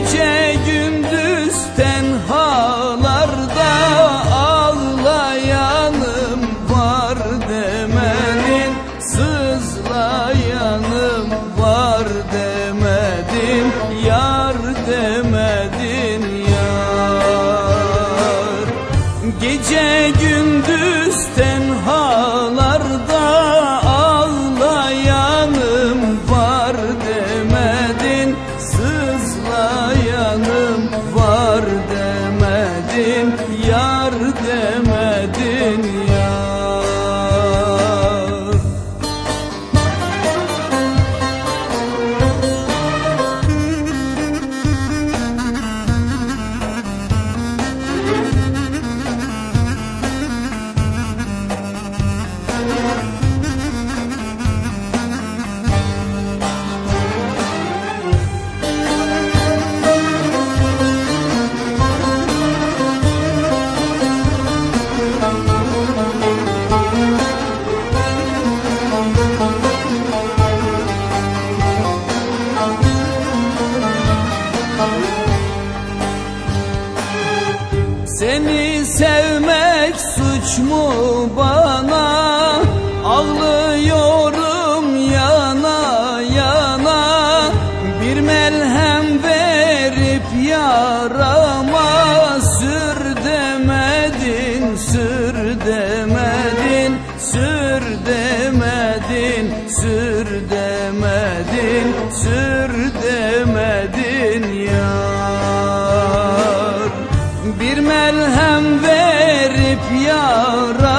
Gece gündüz tenhalarda ağlayanım var demedin, sızlayanım var demedin, yar demedin yar. Gece gündüz tenhalarda ağlayanım var demedin, sızlayanım var demedin, yar demedin yar. Seni sevmek suç mu bana? Ağlıyorum yana yana. Bir melhem verip yarama sür demedin, sür demedin, sür demedin, sür demedin, sür demedin yar. Bir melhem verip yara